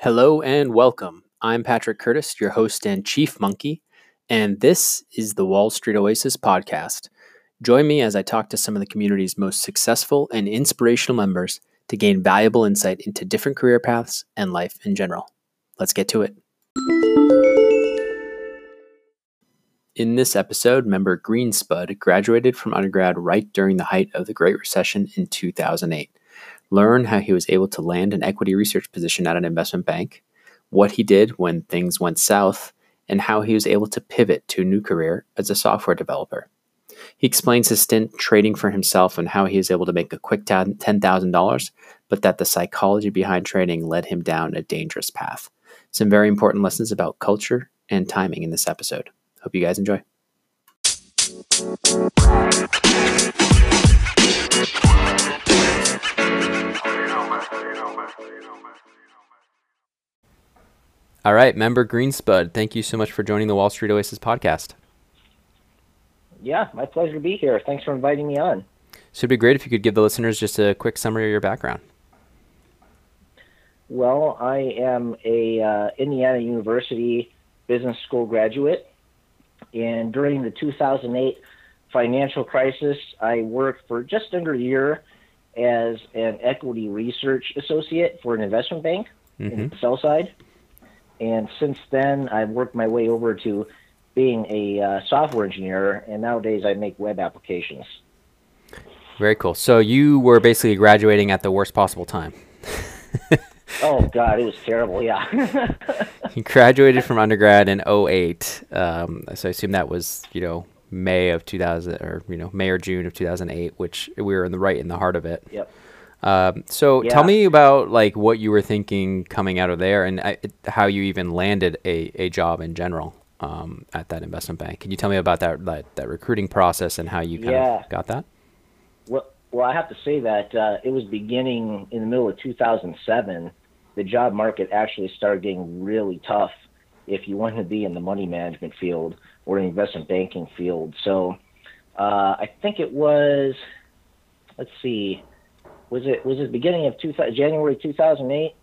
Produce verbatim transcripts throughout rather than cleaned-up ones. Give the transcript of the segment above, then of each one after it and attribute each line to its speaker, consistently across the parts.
Speaker 1: Hello and welcome. I'm Patrick Curtis, your host and chief monkey, and this is the Wall Street Oasis podcast. Join me as I talk to some of the community's most successful and inspirational members to gain valuable insight into different career paths and life in general. Let's get to it. In this episode, member Greenspud graduated from undergrad right during the height of the Great Recession in two thousand eight. Learn how he was able to land an equity research position at an investment bank, what he did when things went south, and how he was able to pivot to a new career as a software developer. He explains his stint trading for himself and how he was able to make a quick ten thousand dollars, but that the psychology behind trading led him down a dangerous path. Some very important lessons about culture and timing in this episode. Hope you guys enjoy. All right, member Greenspud, thank you so much for joining the Wall Street Oasis podcast.
Speaker 2: Yeah, my pleasure to be here. Thanks for inviting me on.
Speaker 1: So it'd be great if you could give the listeners just a quick summary of your background.
Speaker 2: Well, I am a uh, Indiana University Business School graduate, and during the two thousand eight financial crisis, I worked for just under a year as an equity research associate for an investment bank mm-hmm. in the sell side. And since then, I've worked my way over to being a uh, software engineer, and nowadays I make web applications.
Speaker 1: Very cool. So you were basically graduating at the worst possible time.
Speaker 2: Oh, God, it was terrible, yeah.
Speaker 1: You graduated from undergrad in oh eight, um, so I assume that was, you know, May of two thousand, or, you know, May or June of two thousand eight, which we were in the right in the heart of it.
Speaker 2: Yep.
Speaker 1: Um, so
Speaker 2: yeah.
Speaker 1: Tell me about like what you were thinking coming out of there, and I, how you even landed a, a job in general um, at that investment bank. Can you tell me about that that, that recruiting process and how you kind
Speaker 2: yeah.
Speaker 1: of got that?
Speaker 2: Well, well, I have to say that uh, it was beginning in the middle of two thousand seven. The job market actually started getting really tough if you wanted to be in the money management field or the investment banking field. So uh, I think it was, let's see. Was it was it beginning of two, January two thousand eight?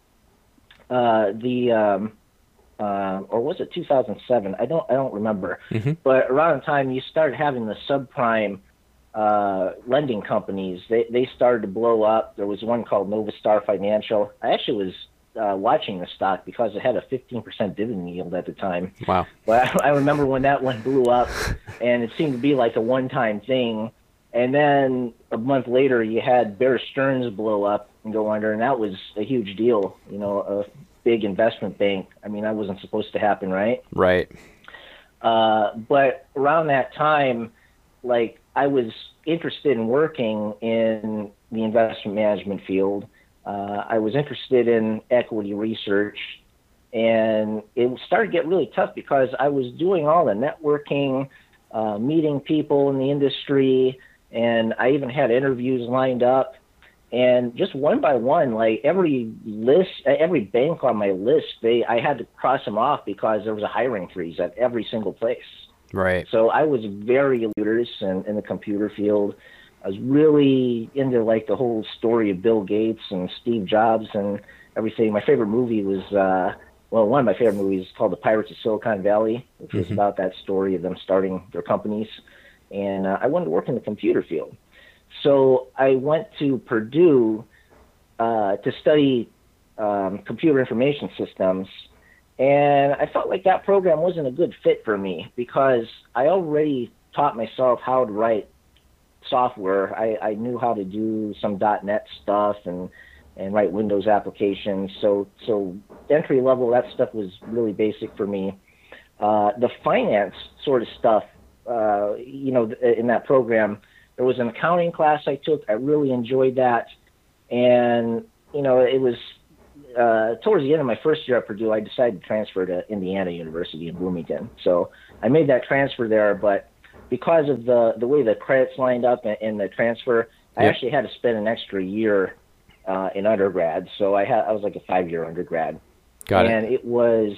Speaker 2: Uh, the um, uh, or was it two thousand seven? I don't I don't remember. Mm-hmm. But around the time you started having the subprime uh, lending companies, they they started to blow up. There was one called Novastar Financial. I actually was uh, watching the stock because it had a fifteen percent dividend yield at the time.
Speaker 1: Wow!
Speaker 2: But I, I remember when that one blew up, and it seemed to be like a one-time thing. And then a month later, you had Bear Stearns blow up and go under, and that was a huge deal. You know, a big investment bank. I mean, that wasn't supposed to happen, right?
Speaker 1: Right.
Speaker 2: Uh, but around that time, like, I was interested in working in the investment management field. Uh, I was interested in equity research, and it started to get really tough because I was doing all the networking, uh, meeting people in the industry, and I even had interviews lined up. And just one by one, like every list, every bank on my list, they I had to cross them off because there was a hiring freeze at every single place.
Speaker 1: Right.
Speaker 2: So I was very leaders in, in the computer field. I was really into like the whole story of Bill Gates and Steve Jobs and everything. My favorite movie was, uh, well, one of my favorite movies is called The Pirates of Silicon Valley, which mm-hmm. was about that story of them starting their companies. And uh, I wanted to work in the computer field. So I went to Purdue uh, to study um, computer information systems. And I felt like that program wasn't a good fit for me because I already taught myself how to write software. I, I knew how to do some dot net stuff and, and write Windows applications. So, so entry level, that stuff was really basic for me. Uh, the finance sort of stuff, uh, you know, in that program, there was an accounting class I took. I really enjoyed that. And, you know, it was uh, towards the end of my first year at Purdue, I decided to transfer to Indiana University in Bloomington. So I made that transfer there, but because of the, the way the credits lined up in, in the transfer, I yep. actually had to spend an extra year uh, in undergrad. So I had I was like a five-year undergrad.
Speaker 1: Got
Speaker 2: and
Speaker 1: it.
Speaker 2: it was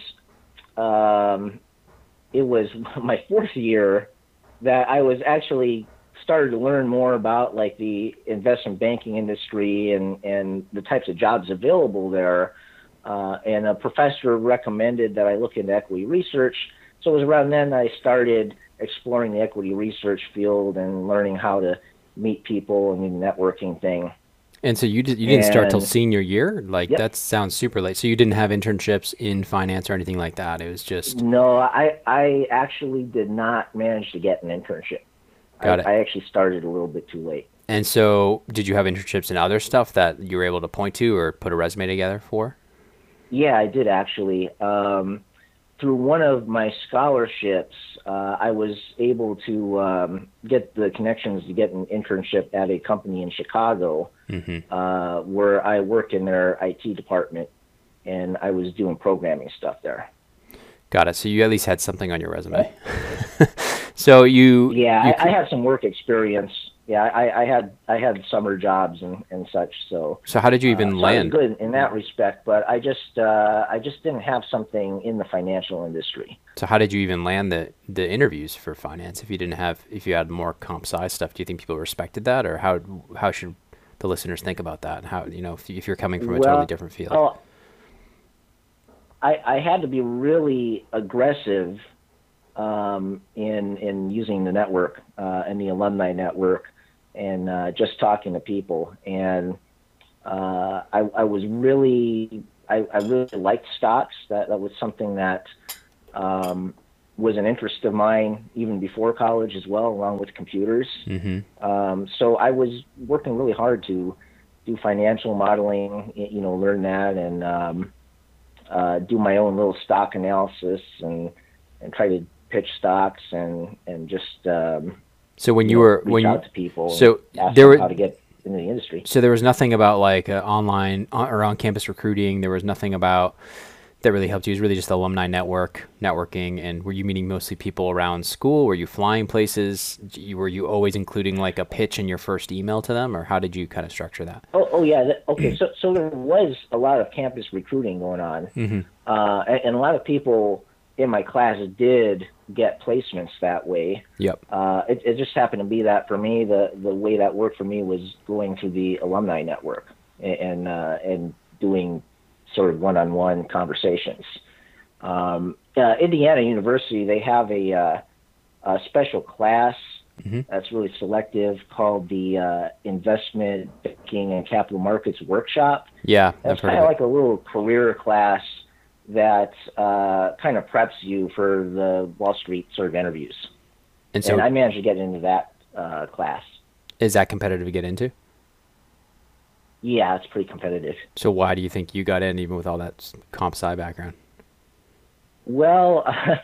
Speaker 2: um, it was my fourth year that I was actually started to learn more about like the investment banking industry and, and the types of jobs available there. uh, and a professor recommended that I look into equity research. So it was around then I started exploring the equity research field and learning how to meet people and the networking thing.
Speaker 1: And so you did, you didn't
Speaker 2: and,
Speaker 1: start till senior year? Like
Speaker 2: yep.
Speaker 1: that sounds super late. So you didn't have internships in finance or anything like that. It was just
Speaker 2: No, I I actually did not manage to get an internship.
Speaker 1: Got
Speaker 2: I,
Speaker 1: it.
Speaker 2: I actually started a little bit too late.
Speaker 1: And so did you have internships in other stuff that you were able to point to or put a resume together for?
Speaker 2: Yeah, I did actually. Um, through one of my scholarships, uh, I was able to um, get the connections to get an internship at a company in Chicago,
Speaker 1: Mm-hmm.
Speaker 2: uh, where I work in their I T department, and I was doing programming stuff there.
Speaker 1: Got it. So you at least had something on your resume. So you,
Speaker 2: Yeah,
Speaker 1: you
Speaker 2: I, I had some work experience. Yeah, I, I had I had summer jobs and, and such. So
Speaker 1: so how did you even
Speaker 2: uh, so I was
Speaker 1: land?
Speaker 2: good in that respect, but I just uh, I just didn't have something in the financial industry.
Speaker 1: So how did you even land the the interviews for finance if you didn't have if you had more comp sci stuff? Do you think people respected that, or how how should the listeners think about that? And how, you know, if, if you're coming from a totally different field?
Speaker 2: Well, I I had to be really aggressive um, in in using the network uh, and the alumni network, and uh, just talking to people. And uh, I, I was really, I, I really liked stocks. That that was something that um, was an interest of mine even before college as well, along with computers.
Speaker 1: Mm-hmm.
Speaker 2: Um, so I was working really hard to do financial modeling, you know, learn that, and um, uh, do my own little stock analysis, and and try to pitch stocks, and and just um,
Speaker 1: So when you,
Speaker 2: you know,
Speaker 1: were
Speaker 2: reach
Speaker 1: when
Speaker 2: out
Speaker 1: you,
Speaker 2: to people,
Speaker 1: so
Speaker 2: and ask
Speaker 1: there
Speaker 2: them
Speaker 1: were
Speaker 2: how to get into the industry.
Speaker 1: so there was nothing about like uh, online uh, or on campus recruiting. There was nothing about that really helped you. It was really just the alumni network, networking. And were you meeting mostly people around school? Were you flying places? You- Were you always including like a pitch in your first email to them, or how did you kind of structure that?
Speaker 2: Oh, oh yeah. That, okay, so so there was a lot of campus recruiting going on,
Speaker 1: Mm-hmm.
Speaker 2: uh, and, and a lot of people in my class did get placements that way.
Speaker 1: Yep.
Speaker 2: Uh, it, it just happened to be that for me, the the way that worked for me was going through the alumni network, and uh, and doing sort of one-on-one conversations. Um, uh, Indiana University, they have a, uh, a special class
Speaker 1: Mm-hmm.
Speaker 2: that's really selective called the uh, Investment Banking and Capital Markets Workshop.
Speaker 1: Yeah,
Speaker 2: And
Speaker 1: I've
Speaker 2: it's
Speaker 1: heard
Speaker 2: kind
Speaker 1: of
Speaker 2: of
Speaker 1: it.
Speaker 2: like a little career class that uh, kind of preps you for the Wall Street sort of interviews.
Speaker 1: And so
Speaker 2: And I managed to get into that uh, class.
Speaker 1: is that competitive to get into?
Speaker 2: Yeah, it's pretty competitive.
Speaker 1: So why do you think you got in, even with all that s- comp sci background?
Speaker 2: Well, uh,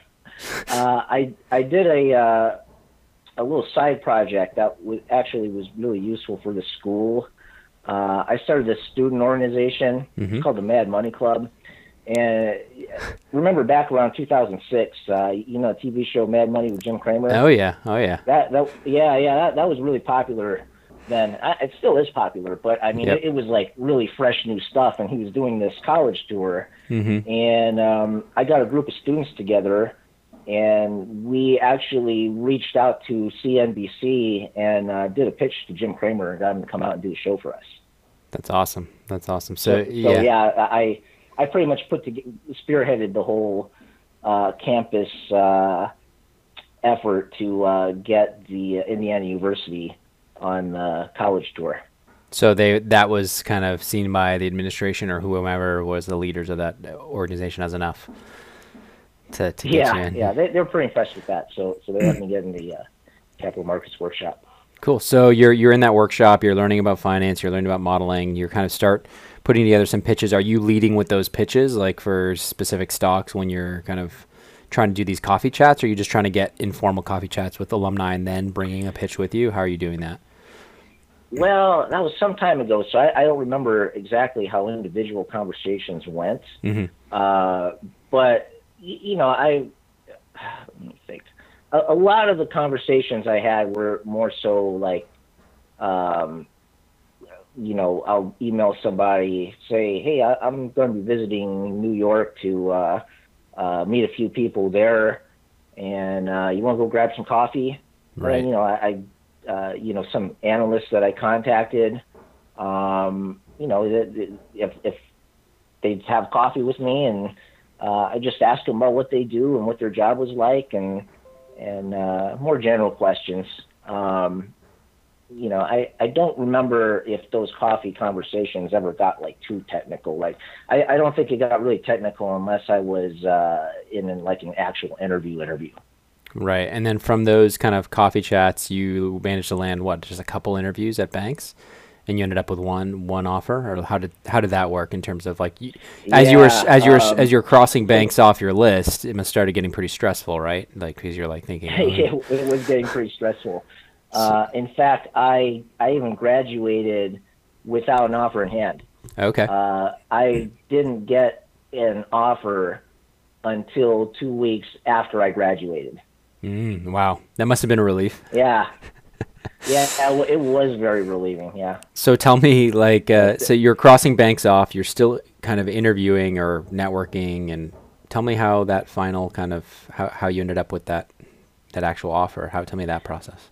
Speaker 2: I I did a uh, a little side project that was actually was really useful for the school. Uh, I started this student organization.
Speaker 1: Mm-hmm.
Speaker 2: It's called the Mad Money Club. And remember back around two thousand six, uh, you know, the T V show Mad Money with Jim Cramer?
Speaker 1: Oh yeah, oh yeah.
Speaker 2: That that yeah yeah that, that was really popular then. I, it still is popular, but I mean
Speaker 1: Yep.
Speaker 2: it, it was like really fresh new stuff. And he was doing this college tour,
Speaker 1: Mm-hmm.
Speaker 2: and um, I got a group of students together, and we actually reached out to C N B C and uh, did a pitch to Jim Cramer and got him to come out and do a show for us.
Speaker 1: That's awesome. That's awesome. So,
Speaker 2: So, so
Speaker 1: yeah.
Speaker 2: yeah, I I pretty much put to, spearheaded the whole uh, campus uh, effort to uh, get the Indiana University on the college tour.
Speaker 1: So they that was kind of seen by the administration or whoever was the leaders of that organization as enough to, to get
Speaker 2: Yeah,
Speaker 1: you in.
Speaker 2: yeah, they they're pretty impressed with that. So so they let me get in the uh, capital markets workshop.
Speaker 1: Cool. So you're you're in that workshop. You're learning about finance. You're learning about modeling. You're kind of start putting together some pitches. Are you leading with those pitches, like for specific stocks, when you're kind of trying to do these coffee chats? Or are you just trying to get informal coffee chats with alumni and then bringing a pitch with you? How are you doing that?
Speaker 2: Well, that was some time ago, so I, I don't remember exactly how individual conversations went.
Speaker 1: Mm-hmm.
Speaker 2: Uh, but y- you know, I let me think. A, a lot of the conversations I had were more so like, um, you know, I'll email somebody, say, hey, I, I'm going to be visiting New York to uh, uh, meet a few people there, and uh, you want to go grab some coffee?
Speaker 1: Right.
Speaker 2: And, you know, I, I uh, you know, some analysts that I contacted, um, you know, if if they'd have coffee with me, and uh, I just asked them about what they do and what their job was like, and and uh, more general questions. Um, you know, I, I don't remember if those coffee conversations ever got like too technical. Like, I, I don't think it got really technical unless I was uh, in an, like an actual interview interview.
Speaker 1: Right. And then from those kind of coffee chats, you managed to land what, just a couple interviews at banks, and you ended up with one one offer, or how did how did that work in terms of like you, as
Speaker 2: Yeah,
Speaker 1: you were as you were
Speaker 2: um,
Speaker 1: as you're crossing banks off your list, it must started getting pretty stressful, right? Like because you're like thinking, oh,
Speaker 2: it, it was getting pretty stressful. Uh, in fact, I I even graduated without an offer in hand.
Speaker 1: okay,
Speaker 2: Uh, I didn't get an offer until two weeks after I graduated.
Speaker 1: mm, wow, that must have been a relief.
Speaker 2: Yeah, yeah, it was very relieving. Yeah.
Speaker 1: So tell me, like, uh, so you're crossing banks off, you're still kind of interviewing or networking, and tell me how that final kind of how, how you ended up with that that actual offer. How tell me that process.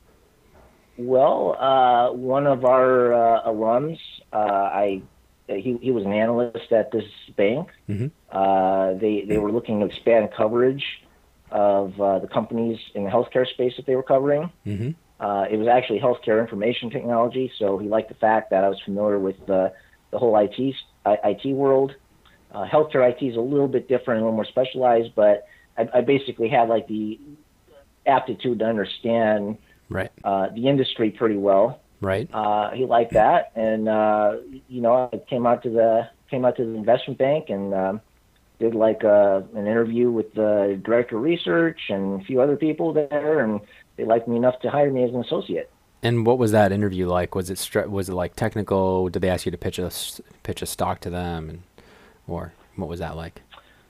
Speaker 2: Well, uh, one of our uh, alums, uh, I he he was an analyst at this bank.
Speaker 1: Mm-hmm.
Speaker 2: Uh, they they were looking to expand coverage of uh, the companies in the healthcare space that they were covering.
Speaker 1: Mm-hmm.
Speaker 2: Uh, it was actually healthcare information technology, so he liked the fact that I was familiar with the the whole I T I T world. Uh, healthcare I T is a little bit different, a little more specialized, but I, I basically had like the aptitude to understand
Speaker 1: Right.
Speaker 2: uh, the industry pretty well.
Speaker 1: Right.
Speaker 2: Uh, he liked that, and uh, you know, I came out to the came out to the investment bank and um, did like a, an interview with the director of research and a few other people there, and they liked me enough to hire me as an associate.
Speaker 1: And what was that interview like? Was it str- was it like technical? Did they ask you to pitch a s- pitch a stock to them, and or what was that like?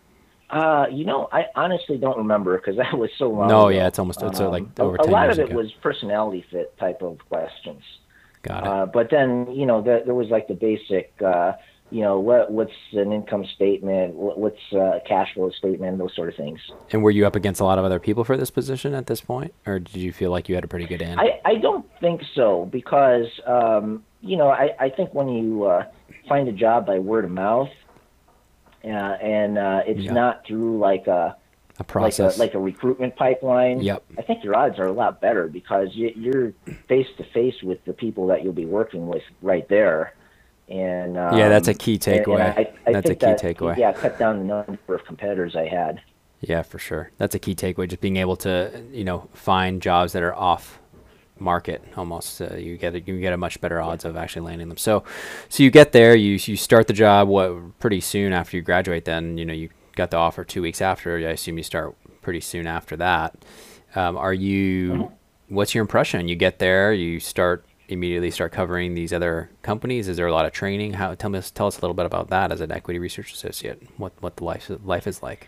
Speaker 2: Uh, you know, I honestly don't remember because that was so long
Speaker 1: No,
Speaker 2: ago.
Speaker 1: yeah, it's almost it's uh, like
Speaker 2: Um,
Speaker 1: over
Speaker 2: a, a
Speaker 1: ten
Speaker 2: lot
Speaker 1: years
Speaker 2: of it
Speaker 1: ago.
Speaker 2: was personality fit type of questions.
Speaker 1: Got it.
Speaker 2: Uh, but then, you know, there, there was like the basic, uh, you know, what what's an income statement, what, what's a cash flow statement, those sort of things.
Speaker 1: And were you up against a lot of other people for this position at this point, or did you feel like you had a pretty good in?
Speaker 2: I, I don't think so because, um, you know, I, I think when you uh, find a job by word of mouth, uh, and uh, it's
Speaker 1: Yeah.
Speaker 2: not through like a
Speaker 1: a process.
Speaker 2: like a like a recruitment pipeline.
Speaker 1: Yep.
Speaker 2: I think your odds are a lot better because you, you're face to face with the people that you'll be working with right there. And um,
Speaker 1: Yeah, that's a key
Speaker 2: and- and
Speaker 1: takeaway.
Speaker 2: I, I
Speaker 1: That's a
Speaker 2: think
Speaker 1: key
Speaker 2: that,
Speaker 1: takeaway.
Speaker 2: Yeah, cut down the number of competitors I had.
Speaker 1: Yeah, for sure. That's a key takeaway. Just being able to, you know, find jobs that are off market almost. Uh, you get a, you get a much better odds of actually landing them. So, so you get there. You you start the job. What pretty soon after you graduate. Then you know you got the offer two weeks after. I assume you start pretty soon after that. Um, are you?
Speaker 2: Mm-hmm.
Speaker 1: What's your impression? You get there. You start immediately start covering these other companies. Is there a lot of training? How tell us tell us a little bit about that as an equity research associate. What what the life life is like.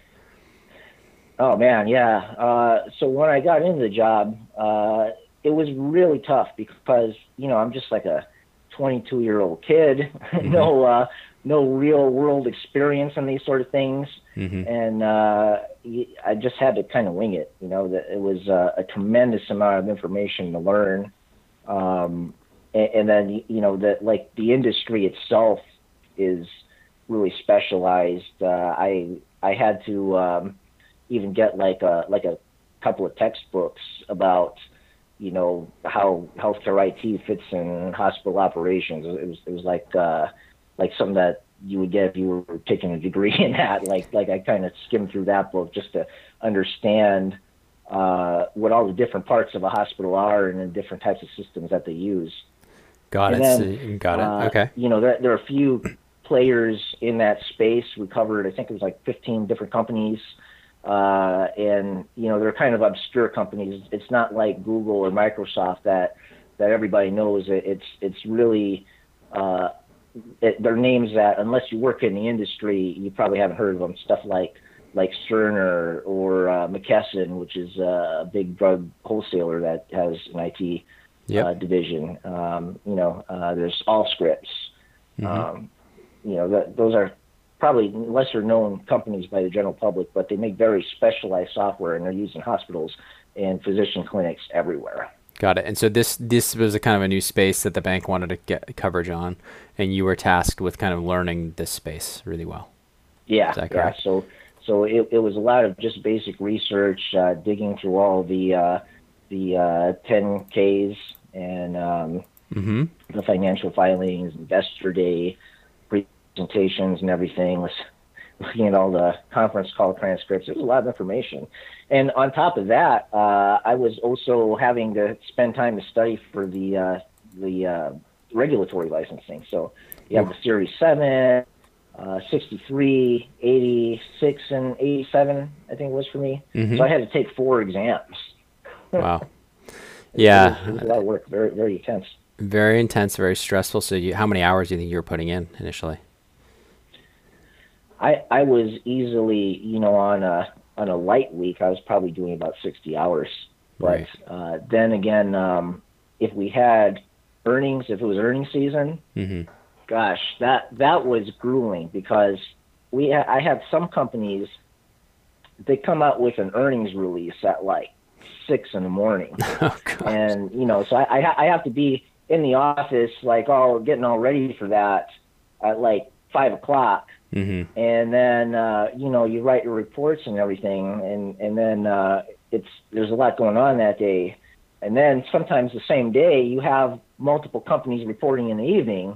Speaker 2: Oh man, yeah. Uh, so when I got into the job, uh, it was really tough because you know I'm just like a twenty-two year old kid,
Speaker 1: Mm-hmm.
Speaker 2: no uh, no real world experience on these sort of things,
Speaker 1: Mm-hmm.
Speaker 2: and uh, y- I just had to kind of wing it. You know, that it was uh, a tremendous amount of information to learn, um, and, and then you know that like the industry itself is really specialized. Uh, I I had to um, even get like a like a couple of textbooks about you know how healthcare I T fits in hospital operations. It was it was like uh, like something that you would get if you were taking a degree in that. Like like I kind of skimmed through that book just to understand uh, what all the different parts of a hospital are and the different types of systems that they use.
Speaker 1: Got
Speaker 2: And
Speaker 1: it.
Speaker 2: then,
Speaker 1: So- got it.
Speaker 2: Uh,
Speaker 1: Okay.
Speaker 2: You know, there, there are a few players in that space. We covered, I think it was like fifteen different companies. Uh, and, you know, they're kind of obscure companies. It's not like Google or Microsoft that, that everybody knows. It, it's, it's really, uh, it, they're names that unless you work in the industry, you probably haven't heard of them. Stuff like, like Cerner or uh, McKesson, which is a big drug wholesaler that has an I T
Speaker 1: Yep.
Speaker 2: uh, division. Um, you know, uh, there's Allscripts.
Speaker 1: Mhm.
Speaker 2: Um, you know, that, those are probably lesser known companies by the general public, but they make very specialized software and they're used in hospitals and physician clinics everywhere.
Speaker 1: Got it. And so this this was a kind of a new space that the bank wanted to get coverage on, and you were tasked with kind of learning this space really well.
Speaker 2: Yeah,
Speaker 1: Is that
Speaker 2: yeah.
Speaker 1: correct?
Speaker 2: So so it, it was a lot of just basic research, uh, digging through all the uh, the uh, ten Ks and um,
Speaker 1: Mm-hmm.
Speaker 2: the financial filings, investor day presentations, and everything. Was looking at all the conference call transcripts. It was a lot of information, and on top of that, uh, I was also having to spend time to study for the uh, the uh, regulatory licensing. So you have
Speaker 1: Ooh.
Speaker 2: the Series Seven, uh, sixty-three, eighty-six, and eighty-seven. I think it was for me. So
Speaker 1: Mm-hmm.
Speaker 2: I had to take four exams.
Speaker 1: Wow.
Speaker 2: It, it was it
Speaker 1: Yeah.
Speaker 2: was a lot of work. Very very intense.
Speaker 1: Very intense, very stressful. So you, how many hours do you think you were putting in initially?
Speaker 2: I I was easily, you know, on a on a light week, I was probably doing about sixty hours. But
Speaker 1: Right.
Speaker 2: uh, then again, um, if we had earnings, if it was earnings season,
Speaker 1: Mm-hmm.
Speaker 2: gosh, that that was grueling because we ha- I had some companies, they come out with an earnings release at like six in the morning,
Speaker 1: Oh gosh.
Speaker 2: and you know, so I I, ha- I have to be in the office like all getting all ready for that at like five o'clock,
Speaker 1: Mm-hmm.
Speaker 2: and then uh, you know you write your reports and everything, and and then uh, it's there's a lot going on that day, and then sometimes the same day you have multiple companies reporting in the evening,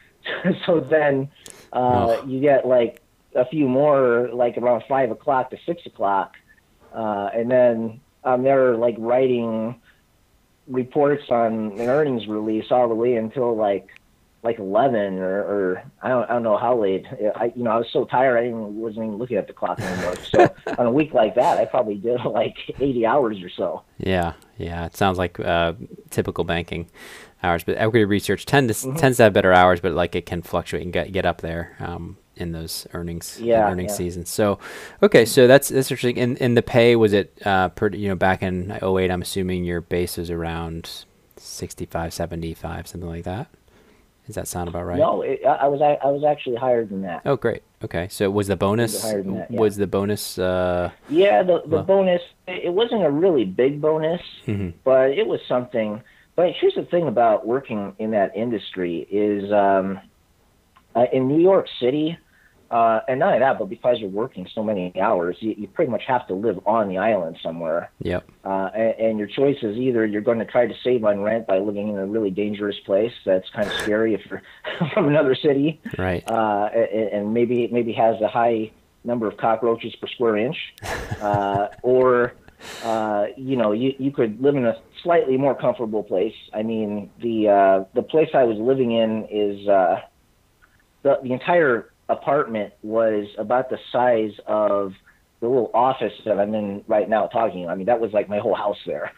Speaker 2: so then uh,
Speaker 1: Oh.
Speaker 2: you get like a few more like around five o'clock to six o'clock, uh, and then um, they're like writing reports on an earnings release all the way until like like eleven or, or I don't I don't know how late. I you know I was so tired I didn't wasn't even looking at the clock anymore. So on a week like that, I probably did like eighty hours or so.
Speaker 1: Yeah. Yeah. It sounds like uh, typical banking hours, but equity research tend to,
Speaker 2: Hmm.
Speaker 1: tends to have better hours, but like it can fluctuate and get get up there um, in those earnings in
Speaker 2: Yeah,
Speaker 1: earnings
Speaker 2: yeah.
Speaker 1: seasons. So, okay, so that's that's interesting. And and the pay was it uh, per, you know back in oh eight? I'm assuming your base was around sixty-five, seventy-five, something like that. Does that sound about right?
Speaker 2: No, it, I I was I was actually higher than that.
Speaker 1: Oh, great. Okay, so was the
Speaker 2: A little bit
Speaker 1: bonus
Speaker 2: higher than that. Yeah.
Speaker 1: was the bonus uh,
Speaker 2: Yeah, the the
Speaker 1: well,
Speaker 2: bonus, it wasn't a really big bonus,
Speaker 1: mhm.
Speaker 2: but it was something. But here's the thing about working in that industry is um, uh, in New York City, uh, and not only that, but because you're working so many hours, you, you pretty much have to live on the island somewhere.
Speaker 1: Yep.
Speaker 2: Uh, and, and your choice is either you're going to try to save on rent by living in a really dangerous place that's kind of scary if you're from another city,
Speaker 1: Right.
Speaker 2: uh, and, and maybe maybe has a high number of cockroaches per square inch, uh, or uh, you know you, you could live in a slightly more comfortable place. I mean the uh, the place I was living in is uh, the the entire apartment was about the size of the little office that I'm in right now talking. I mean, that was like my whole house there.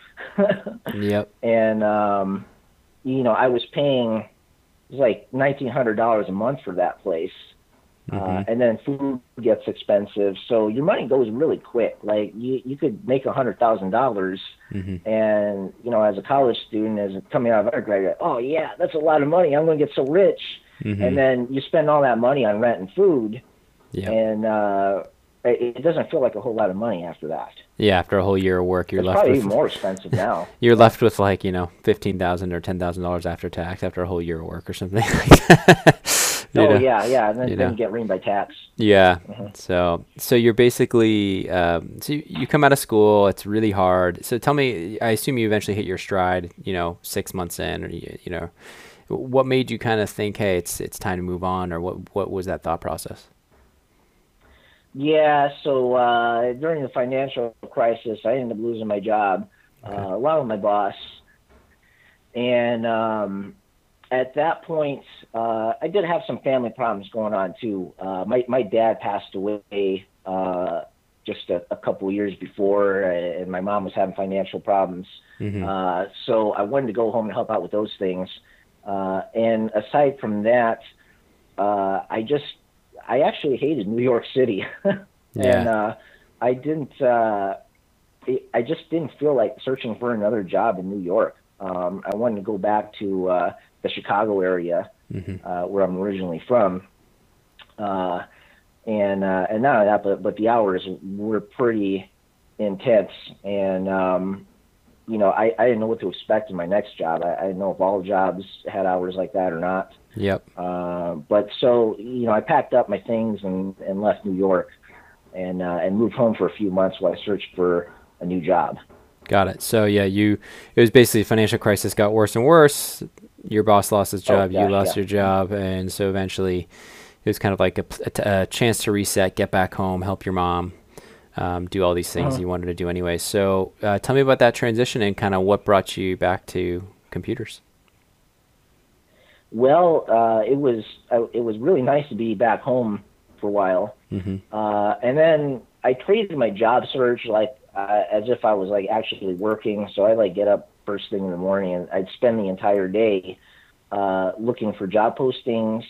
Speaker 1: Yep.
Speaker 2: And, um, you know, I was paying it was like nineteen hundred dollars a month for that place. Uh,
Speaker 1: Mhm.
Speaker 2: and then food gets expensive. So your money goes really quick. Like you, you could make a hundred thousand dollars
Speaker 1: Mhm.
Speaker 2: and, you know, as a college student, as coming out of undergrad, oh yeah, that's a lot of money. I'm going to get so rich. And
Speaker 1: Mhm.
Speaker 2: then you spend all that money on rent and food,
Speaker 1: Yep.
Speaker 2: and uh, it, it doesn't feel like a whole lot of money after that.
Speaker 1: Yeah. After a whole year of work, you're
Speaker 2: It's
Speaker 1: left
Speaker 2: probably
Speaker 1: with
Speaker 2: even more expensive now.
Speaker 1: you're left with like you know fifteen thousand or ten thousand dollars after tax after a whole year of work or something like that. you
Speaker 2: Oh
Speaker 1: know.
Speaker 2: yeah, yeah, and then,
Speaker 1: You
Speaker 2: then
Speaker 1: know.
Speaker 2: you get reamed by tax.
Speaker 1: Yeah.
Speaker 2: Hmm.
Speaker 1: So so you're basically um, so you, you come out of school. It's really hard. So tell me. I assume you eventually hit your stride. You know, six months in, or you, you know, what made you kind of think, hey, it's it's time to move on, or what what was that thought process?
Speaker 2: Yeah, so uh, during the financial crisis, I ended up losing my job, uh,
Speaker 1: Okay.
Speaker 2: along with my boss, and um, at that point, uh, I did have some family problems going on too. Uh, my my dad passed away uh, just a, a couple of years before, and my mom was having financial problems.
Speaker 1: Mhm.
Speaker 2: Uh, so I wanted to go home and help out with those things. Uh, and aside from that, uh, I just I actually hated New York City, and
Speaker 1: Yeah.
Speaker 2: uh, I didn't. Uh, I just didn't feel like searching for another job in New York. Um, I wanted to go back to uh, the Chicago area,
Speaker 1: Mhm.
Speaker 2: uh, where I'm originally from, uh, and uh, and not only that, but but the hours were pretty intense, and um, you know, I, I didn't know what to expect in my next job. I, I didn't know if all jobs had hours like that or not.
Speaker 1: Yep.
Speaker 2: Uh, but so, you know, I packed up my things and, and left New York and uh, and moved home for a few months while I searched for a new job.
Speaker 1: Got it. So yeah, you it was basically financial crisis got worse and worse. Your boss lost his job,
Speaker 2: Oh, gosh,
Speaker 1: you lost
Speaker 2: yeah.
Speaker 1: your job, and so eventually it was kind of like a, a, a chance to reset, get back home, help your mom, um, do all these things
Speaker 2: Uh-huh.
Speaker 1: you wanted to do anyway. So uh, tell me about that transition and kind of what brought you back to computers.
Speaker 2: Well, uh, it was uh, it was really nice to be back home for a while,
Speaker 1: Mm-hmm.
Speaker 2: uh, and then I treated my job search like uh, as if I was like actually working. So I like get up first thing in the morning and I'd spend the entire day uh, looking for job postings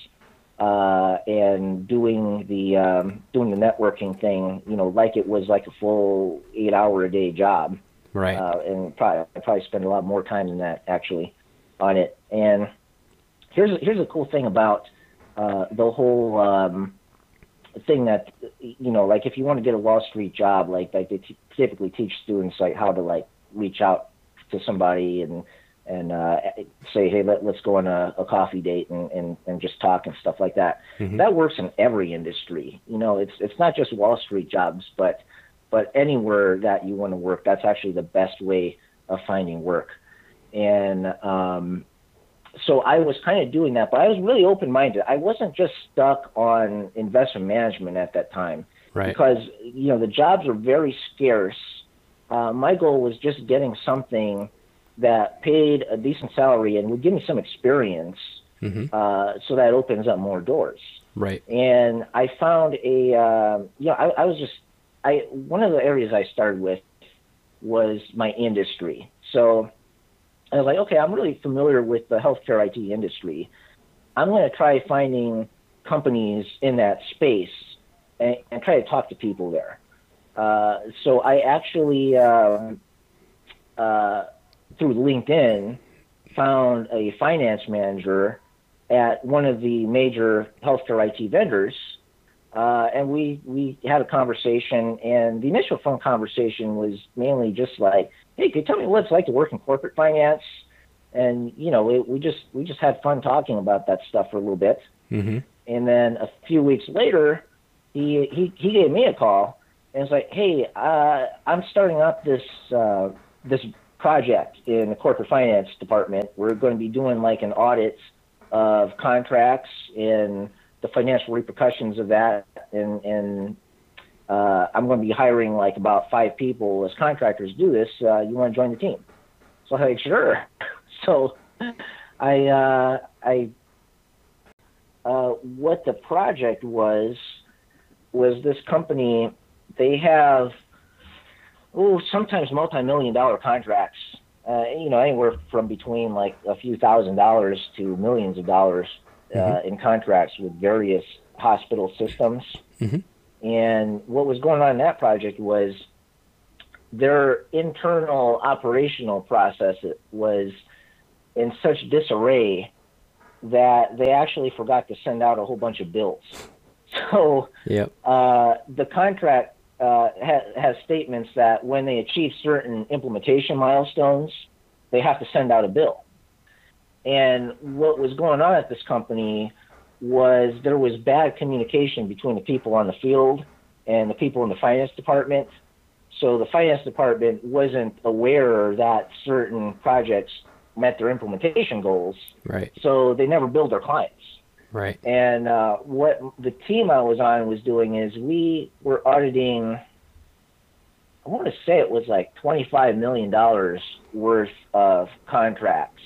Speaker 2: uh, and doing the um, doing the networking thing. You know, like it was like a full eight hour a day job,
Speaker 1: Right.
Speaker 2: uh, and probably I probably spend a lot more time than that actually on it. And here's here's a cool thing about uh, the whole um, thing that, you know, like if you want to get a Wall Street job, like like they t- typically teach students like how to like reach out to somebody and and uh, say, hey, let, let's go on a, a coffee date and, and, and just talk and stuff like that.
Speaker 1: Mm-hmm.
Speaker 2: That works in every industry. You know, it's it's not just Wall Street jobs, but but anywhere that you want to work, that's actually the best way of finding work. And um, so I was kind of doing that, but I was really open-minded. I wasn't just stuck on investment management at that time,
Speaker 1: Right.
Speaker 2: because, you know, the jobs are very scarce. Uh, my goal was just getting something that paid a decent salary and would give me some experience,
Speaker 1: Mm-hmm.
Speaker 2: uh, so that opens up more doors.
Speaker 1: Right.
Speaker 2: And I found a, uh, you know, I, I was just, I one of the areas I started with was my industry. So I was like, okay, I'm really familiar with the healthcare I T industry. I'm going to try finding companies in that space and, and try to talk to people there. Uh, so I actually, um, uh, through LinkedIn, found a finance manager at one of the major healthcare I T vendors. Uh, and we, we had a conversation, and the initial phone conversation was mainly just like, hey, can you tell me what it's like to work in corporate finance? And, you know, it, we just we just had fun talking about that stuff for a little bit.
Speaker 1: Mm-hmm.
Speaker 2: And then a few weeks later, he he, he gave me a call and was like, hey, uh, I'm starting up this uh, this project in the corporate finance department. We're going to be doing like an audit of contracts and the financial repercussions of that, and and uh, I'm going to be hiring like about five people as contractors to do this. Uh, you want to join the team? So I'm like, sure. So I uh, I uh, what the project was was this company. They have oh sometimes multi-million dollar contracts. Uh, you know, anywhere from between like a few thousand dollars to millions of dollars. Uh,
Speaker 1: Mm-hmm.
Speaker 2: in contracts with various hospital systems.
Speaker 1: Mm-hmm.
Speaker 2: And what was going on in that project was their internal operational process was in such disarray that they actually forgot to send out a whole bunch of bills. So
Speaker 1: Yep.
Speaker 2: uh, the contract uh, ha- has statements that when they achieve certain implementation milestones, they have to send out a bill. And what was going on at this company was there was bad communication between the people on the field and the people in the finance department. So the finance department wasn't aware that certain projects met their implementation goals.
Speaker 1: Right.
Speaker 2: So they never billed their clients.
Speaker 1: Right.
Speaker 2: And uh, what the team I was on was doing is we were auditing, I want to say it was like twenty-five million dollars worth of contracts.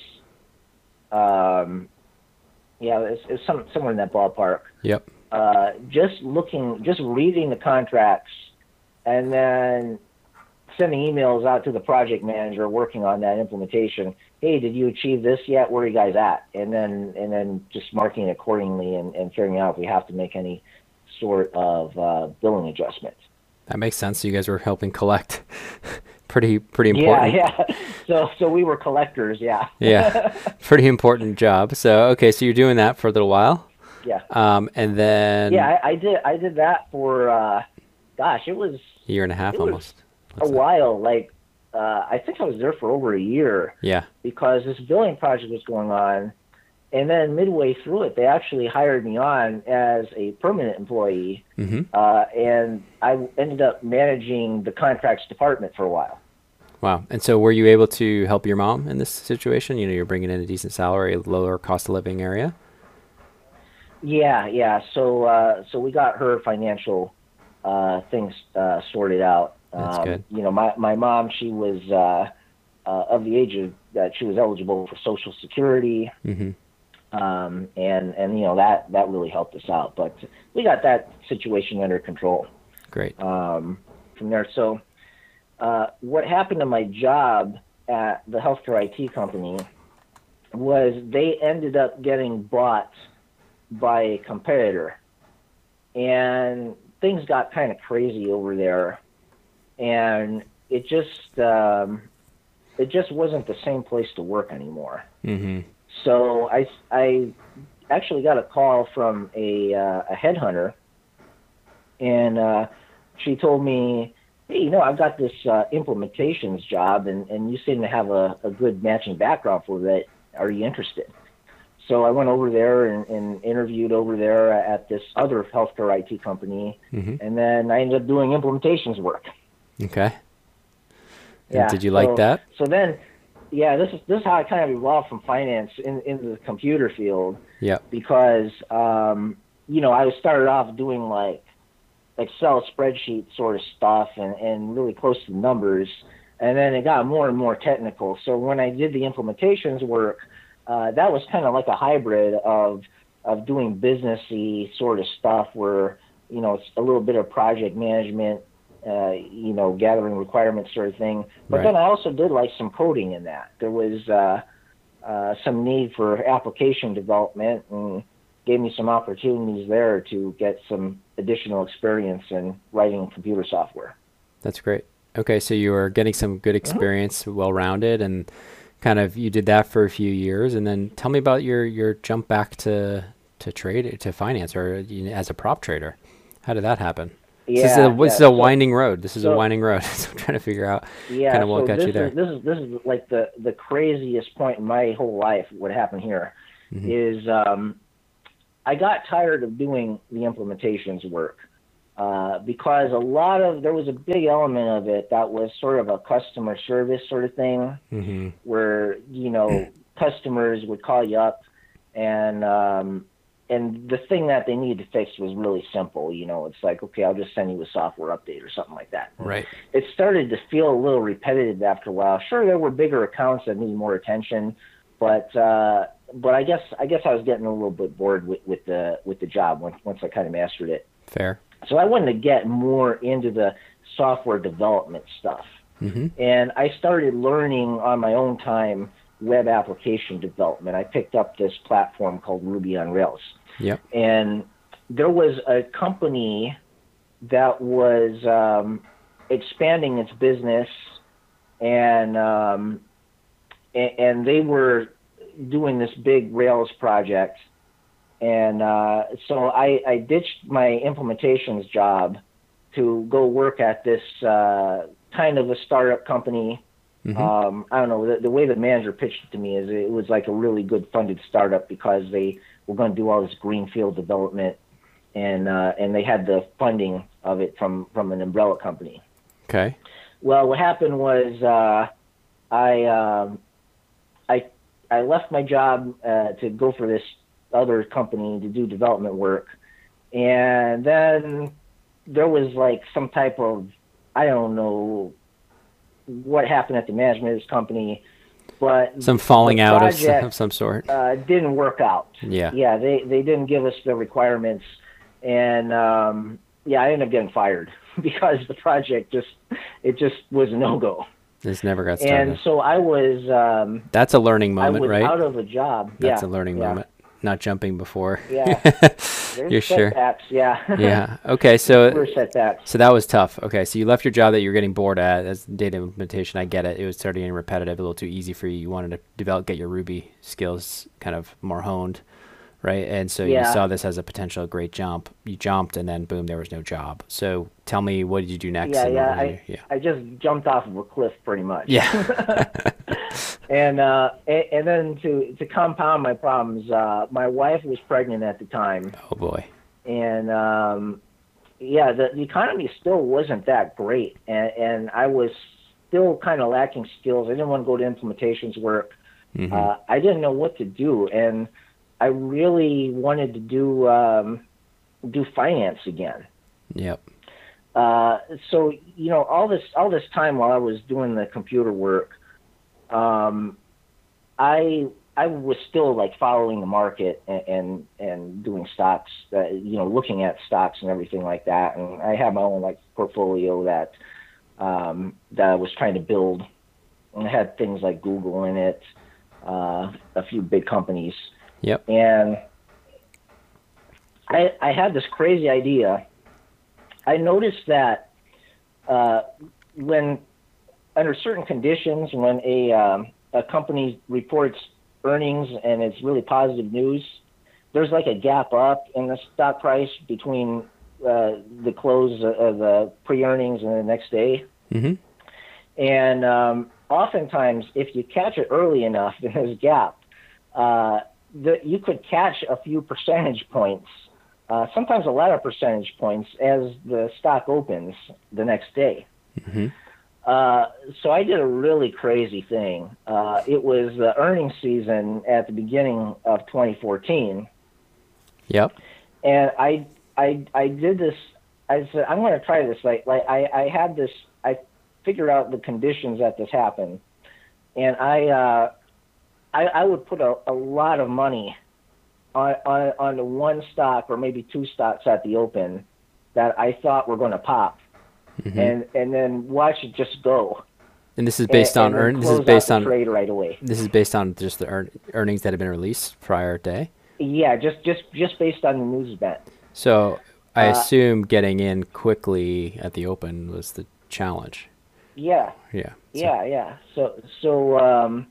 Speaker 2: Um, yeah, it's, it's some, somewhere in that ballpark.
Speaker 1: Yep.
Speaker 2: Uh, just looking, just reading the contracts and then sending emails out to the project manager working on that implementation. Hey, did you achieve this yet? Where are you guys at? And then, and then just marking it accordingly and, and figuring out if we have to make any sort of uh, billing adjustment.
Speaker 1: That makes sense. You guys were helping collect. pretty, pretty important.
Speaker 2: Yeah, yeah. So, so we were collectors. Yeah.
Speaker 1: Yeah. Pretty important job. So, okay. So you're doing that for a little while.
Speaker 2: Yeah.
Speaker 1: Um, and then
Speaker 2: Yeah, I, I did. I did that for, uh, gosh, it was
Speaker 1: a year and a half
Speaker 2: it was
Speaker 1: almost.
Speaker 2: a while. Like uh, I think I was there for over a year.
Speaker 1: Yeah.
Speaker 2: Because this billing project was going on, and then midway through it, they actually hired me on as a permanent employee,
Speaker 1: Mm-hmm.
Speaker 2: uh, and I ended up managing the contracts department for a while.
Speaker 1: Wow. And so were you able to help your mom in this situation? You know, you're bringing in a decent salary, a lower cost of living area.
Speaker 2: Yeah, yeah. So, uh, so we got her financial uh, things uh, sorted out.
Speaker 1: That's
Speaker 2: um,
Speaker 1: good.
Speaker 2: You know, my my mom, she was uh, uh, of the age of that she was eligible for Social Security,
Speaker 1: Mm-hmm.
Speaker 2: um, and and you know that that really helped us out. But we got that situation under control
Speaker 1: Great.
Speaker 2: um, from there. So, uh, what happened to my job at the healthcare I T company was they ended up getting bought by a competitor, and things got kind of crazy over there, and it just um, it just wasn't the same place to work anymore.
Speaker 1: Mm-hmm.
Speaker 2: So I, I actually got a call from a uh, a headhunter, and uh, she told me, hey, you know, I've got this uh, implementations job, and, and you seem to have a, a good matching background for that. Are you interested? So I went over there and, and interviewed over there at this other healthcare I T company,
Speaker 1: Mm-hmm.
Speaker 2: and then I ended up doing implementations work.
Speaker 1: Okay. And
Speaker 2: Yeah.
Speaker 1: did you
Speaker 2: so,
Speaker 1: like that?
Speaker 2: So then, yeah, this is this is how I kind of evolved from finance in, into the computer field,
Speaker 1: Yeah.
Speaker 2: because um, you know, I started off doing like Excel spreadsheet sort of stuff and, and really close to the numbers, and then it got more and more technical. So when I did the implementations work, Uh, that was kind of like a hybrid of of doing businessy sort of stuff where, you know, it's a little bit of project management, uh, you know, gathering requirements sort of thing. But
Speaker 1: Right.
Speaker 2: then I also did like some coding in that. There was uh, uh, some need for application development, and gave me some opportunities there to get some additional experience in writing computer software.
Speaker 1: That's great. Okay. So you were getting some good experience, mm-hmm. well-rounded, and kind of you did that for a few years, and then tell me about your your jump back to to trade to finance, or you know, as a prop trader. How did that happen?
Speaker 2: Yeah,
Speaker 1: this is a, this
Speaker 2: yeah.
Speaker 1: is a
Speaker 2: So,
Speaker 1: winding road. This is
Speaker 2: so,
Speaker 1: a winding road. So I'm trying to figure out
Speaker 2: yeah,
Speaker 1: kind of what
Speaker 2: so
Speaker 1: got
Speaker 2: this
Speaker 1: you there.
Speaker 2: Is, this is this is like the the craziest point in my whole life. What happened here
Speaker 1: Mm-hmm.
Speaker 2: is um, I got tired of doing the implementations work. Uh, because a lot of, there was a big element of it that was sort of a customer service sort of thing,
Speaker 1: Mm-hmm.
Speaker 2: where, you know, customers would call you up, and, um, and the thing that they needed to fix was really simple. You know, it's like, okay, I'll just send you a software update or something like that.
Speaker 1: Right.
Speaker 2: It started to feel a little repetitive after a while. Sure, there were bigger accounts that needed more attention, but, uh, but I guess, I guess I was getting a little bit bored with, with the, with the job once, once I kind of mastered it.
Speaker 1: Fair.
Speaker 2: So I wanted to get more into the software development stuff.
Speaker 1: Mm-hmm.
Speaker 2: And I started learning on my own time web application development. I picked up this platform called Ruby on Rails.
Speaker 1: Yep.
Speaker 2: And there was a company that was um, expanding its business, and, um, and and they were doing this big Rails project. And uh, so I, I ditched my implementations job to go work at this uh, kind of a startup company.
Speaker 1: Mm-hmm.
Speaker 2: Um, I don't know, the, the way the manager pitched it to me is it was like a really good funded startup, because they were going to do all this greenfield development, and uh, and they had the funding of it from, from an umbrella company.
Speaker 1: Okay.
Speaker 2: Well, what happened was uh, I, um, I, I left my job uh, to go for this other company to do development work, and then there was like some type of, I don't know what happened at the management of this company, but
Speaker 1: some falling out
Speaker 2: project,
Speaker 1: of, of some sort.
Speaker 2: Uh, didn't work out.
Speaker 1: Yeah.
Speaker 2: Yeah. They, they didn't give us the requirements, and um, yeah, I ended up getting fired because the project just, it just was a no-go.
Speaker 1: This never got started.
Speaker 2: And so I was, um,
Speaker 1: that's a learning moment,
Speaker 2: I was
Speaker 1: right?
Speaker 2: out of a job.
Speaker 1: That's
Speaker 2: yeah.
Speaker 1: a learning
Speaker 2: yeah.
Speaker 1: moment. Not jumping before.
Speaker 2: Yeah.
Speaker 1: You're sure.
Speaker 2: Setbacks, yeah.
Speaker 1: Yeah. Okay. So,
Speaker 2: We're setbacks.
Speaker 1: so that was tough. Okay. So you left your job that you were getting bored at as data implementation. I get it. It was starting getting repetitive, a little too easy for you. You wanted to develop, get your Ruby skills kind of more honed, right? And so
Speaker 2: Yeah.
Speaker 1: you saw this as a potential great jump. You jumped, and then boom, there was no job. So tell me, what did you do next?
Speaker 2: Yeah,
Speaker 1: in
Speaker 2: yeah.
Speaker 1: order to-
Speaker 2: I
Speaker 1: yeah.
Speaker 2: I just jumped off of a cliff pretty much.
Speaker 1: Yeah.
Speaker 2: and, uh, and and then to to compound my problems, uh, my wife was pregnant at the time,
Speaker 1: Oh boy.
Speaker 2: and um, yeah, the, the economy still wasn't that great, and, and I was still kind of lacking skills. I didn't want to go to implementations work.
Speaker 1: Mm-hmm.
Speaker 2: Uh, I didn't know what to do, and I really wanted to do um, do finance again.
Speaker 1: Yep.
Speaker 2: Uh, so you know, all this all this time while I was doing the computer work, um, I I was still like following the market and and, and doing stocks, uh, you know, looking at stocks and everything like that. And I had my own like portfolio that um, that I was trying to build, and it had things like Google in it, uh, a few big companies.
Speaker 1: Yep.
Speaker 2: And I I had this crazy idea. I noticed that uh, when, under certain conditions, when a um, a company reports earnings and it's really positive news, there's like a gap up in the stock price between uh, the close of the pre-earnings and the next day.
Speaker 1: Mm-hmm.
Speaker 2: And um, oftentimes, if you catch it early enough in this gap, uh, the, you could catch a few percentage points. Uh, sometimes a lot of percentage points as the stock opens the next day.
Speaker 1: Mm-hmm.
Speaker 2: Uh, so I did a really crazy thing. Uh, it was the earnings season at the beginning of twenty fourteen.
Speaker 1: Yep.
Speaker 2: And I, I, I did this. I said, I'm going to try this. Like, like I, I had this, I figured out the conditions that this happened. And I, uh, I, I would put a, a lot of money on, on, on the one stock or maybe two stocks at the open that I thought were going to pop,
Speaker 1: Mm-hmm.
Speaker 2: and and then watch it just go.
Speaker 1: And this is based
Speaker 2: and,
Speaker 1: on
Speaker 2: and
Speaker 1: earn. This is
Speaker 2: close
Speaker 1: based
Speaker 2: out
Speaker 1: on
Speaker 2: the trade right away.
Speaker 1: This is based on just the earn, earnings that have been released prior day.
Speaker 2: Yeah, just just just based on the news event.
Speaker 1: So I
Speaker 2: Uh,
Speaker 1: assume getting in quickly at the open was the challenge.
Speaker 2: Yeah,
Speaker 1: Yeah. So-
Speaker 2: yeah, yeah. So so um,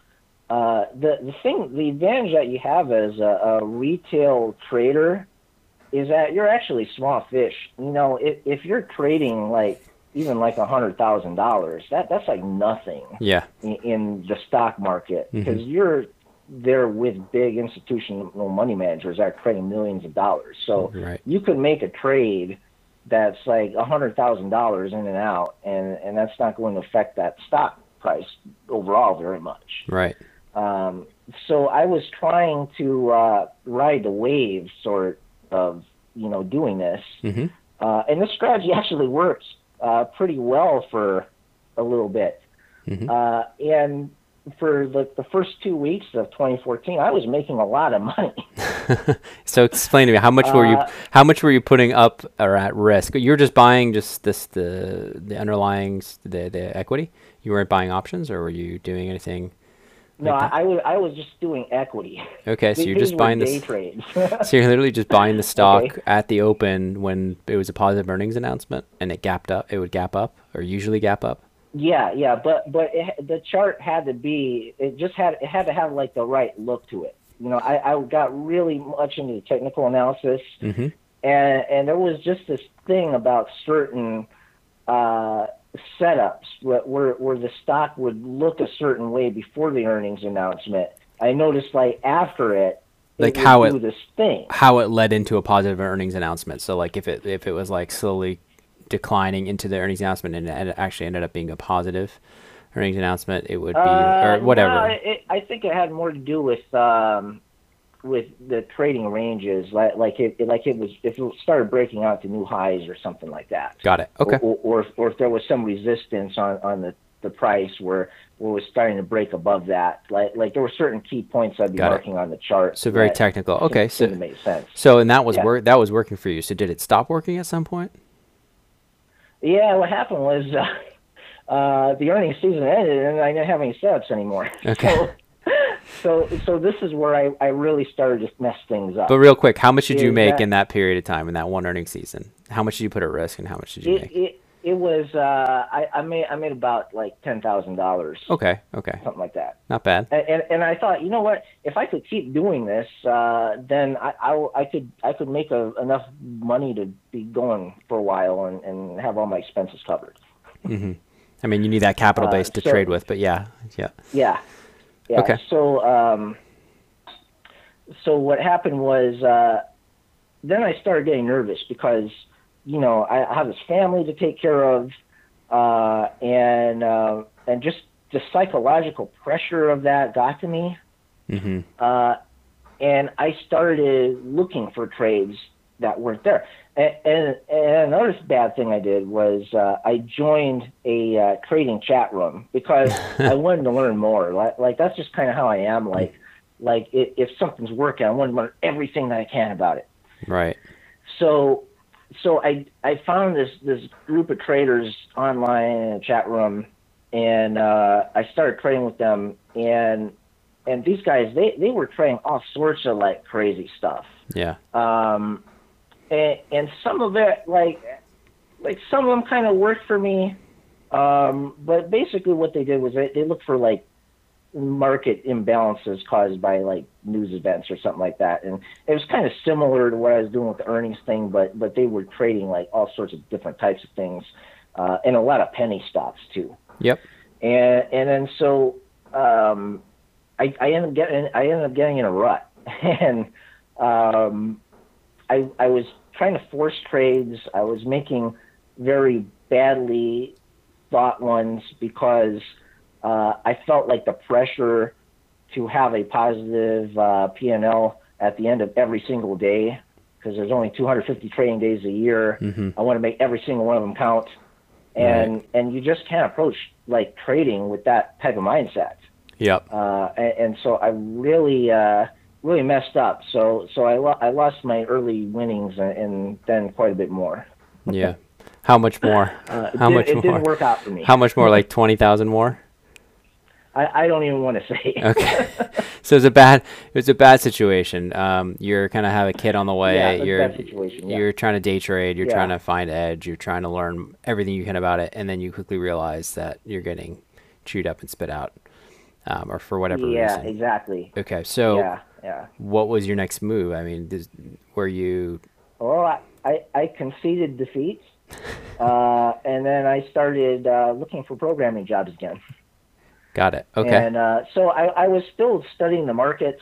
Speaker 2: uh, the the thing, the advantage that you have as a, a retail trader is that you're actually small fish. You know, if if you're trading like even like a hundred thousand dollars, that that's like nothing
Speaker 1: Yeah.
Speaker 2: in, in the stock market, because
Speaker 1: Mhm.
Speaker 2: you're there with big institutional money managers that are trading millions of dollars. So
Speaker 1: Right.
Speaker 2: you could make a trade that's like a hundred thousand dollars in and out, and and that's not going to affect that stock price overall very much.
Speaker 1: Right.
Speaker 2: Um, so I was trying to uh, ride the wave, sort of, you know, doing this,
Speaker 1: Mm-hmm.
Speaker 2: uh, and this strategy actually works uh, pretty well for a little bit.
Speaker 1: Mhm.
Speaker 2: Uh, and for the, the first two weeks of twenty fourteen, I was making a lot of money.
Speaker 1: So explain to me, how much were you
Speaker 2: Uh,
Speaker 1: how much were you putting up or at risk? You're just buying just this the the underlying s- the the equity. You weren't buying options, or were you doing anything?
Speaker 2: No,
Speaker 1: like that?
Speaker 2: I, I was I was just doing equity.
Speaker 1: Okay, so
Speaker 2: These
Speaker 1: you're just
Speaker 2: were
Speaker 1: buying
Speaker 2: day
Speaker 1: this.
Speaker 2: trades.
Speaker 1: So you're literally just buying the stock
Speaker 2: Okay.
Speaker 1: at the open when it was a positive earnings announcement, and it gapped up. It would gap up, or usually gap up.
Speaker 2: Yeah, yeah, but but it, the chart had to be. It just had it had to have like the right look to it. You know, I, I got really much into the technical analysis,
Speaker 1: Mm-hmm.
Speaker 2: and and there was just this thing about certain uh, setups where, where where the stock would look a certain way before the earnings announcement. I noticed like after it,
Speaker 1: Like
Speaker 2: it
Speaker 1: how
Speaker 2: would
Speaker 1: it-
Speaker 2: do this thing.
Speaker 1: How it led into a positive earnings announcement. So like if it if it was like slowly declining into the earnings announcement and it actually ended up being a positive earnings announcement, it would be
Speaker 2: Uh,
Speaker 1: or whatever.
Speaker 2: no, it, I think it had more to do with um, with the trading ranges, like like it like it was if it started breaking out to new highs or something like that.
Speaker 1: Got it. Okay.
Speaker 2: Or or, if, or if there was some resistance on, on the, the price where where it was starting to break above that, like like there were certain key points I'd be
Speaker 1: Got it.
Speaker 2: marking on the chart.
Speaker 1: So very
Speaker 2: that
Speaker 1: technical. Okay.
Speaker 2: seemed
Speaker 1: So
Speaker 2: to make sense.
Speaker 1: so and that was
Speaker 2: Yeah.
Speaker 1: work that was working for you. So did it stop working at some point?
Speaker 2: Yeah, what happened was uh, uh, the earnings season ended and I didn't have any setups anymore.
Speaker 1: Okay.
Speaker 2: So, so so this is where I, I really started to mess things up.
Speaker 1: But real quick, how much did you
Speaker 2: Is
Speaker 1: make
Speaker 2: that-
Speaker 1: in that period of time in that one earnings season? How much did you put at risk and how much did you
Speaker 2: It,
Speaker 1: make?
Speaker 2: it it was uh, I, I made I made about like ten thousand dollars,
Speaker 1: Okay. Okay.
Speaker 2: something like that.
Speaker 1: Not bad.
Speaker 2: And, and and I thought, you know what? If I could keep doing this, uh, then I, I, I could I could make a, enough money to be going for a while and, and have all my expenses covered.
Speaker 1: Mm-hmm. I mean, you need that capital base
Speaker 2: Uh,
Speaker 1: to
Speaker 2: so-
Speaker 1: trade with, but yeah, yeah.
Speaker 2: Yeah, yeah.
Speaker 1: Okay.
Speaker 2: So um, so what happened was uh, then I started getting nervous because you know I, I have this family to take care of, uh, and uh, and just the psychological pressure of that got to me.
Speaker 1: Mm-hmm.
Speaker 2: Uh, and I started looking for trades that weren't there. And, and, and another bad thing I did was uh, I joined a uh, trading chat room because I wanted to learn more. Like, like that's just kind of how I am. Like, like if, if something's working, I want to learn everything that I can about it.
Speaker 1: Right.
Speaker 2: So, so I I found this this group of traders online in a chat room, and uh, I started trading with them. And and these guys, they, they were trading all sorts of like crazy stuff.
Speaker 1: Yeah.
Speaker 2: Um, and, and some of it, like, like some of them kind of worked for me. Um, but basically what they did was they, they looked for like market imbalances caused by like news events or something like that. And it was kind of similar to what I was doing with the earnings thing, but, but they were trading like all sorts of different types of things, uh, and a lot of penny stocks too.
Speaker 1: Yep.
Speaker 2: And, and then so, um, I, I ended up getting I ended up getting in a rut, and um, I I was trying to force trades. I was making very badly thought ones because uh, I felt like the pressure to have a positive uh, P and L at the end of every single day, because there's only two hundred fifty trading days a year.
Speaker 1: Mm-hmm.
Speaker 2: I want to make every single one of them count, and
Speaker 1: Right.
Speaker 2: and you just can't approach like trading with that type of mindset.
Speaker 1: Yep.
Speaker 2: Uh, and, and so I really, uh, really messed up. So, so I, lo- I lost my early winnings and, and then quite a bit more.
Speaker 1: Yeah. How much more?
Speaker 2: Uh, it
Speaker 1: How
Speaker 2: did,
Speaker 1: much
Speaker 2: it
Speaker 1: more?
Speaker 2: didn't work out for me.
Speaker 1: How much more? Like twenty thousand more?
Speaker 2: I, I don't even want to say.
Speaker 1: Okay. So it's a bad, it was a bad situation. Um, you're kind of have a kid on the way.
Speaker 2: Yeah, it's a
Speaker 1: you're,
Speaker 2: bad situation, yeah.
Speaker 1: you're trying to day trade. You're
Speaker 2: Yeah.
Speaker 1: trying to find edge. You're trying to learn everything you can about it. And then you quickly realize that you're getting chewed up and spit out, um, or for whatever
Speaker 2: Yeah,
Speaker 1: reason.
Speaker 2: exactly.
Speaker 1: Okay. So
Speaker 2: Yeah, yeah.
Speaker 1: what was your next move? I mean, this, were you,
Speaker 2: Well, I, I, I conceded defeat, uh, and then I started uh, looking for programming jobs again.
Speaker 1: got it. Okay.
Speaker 2: And uh, so I, I was still studying the markets,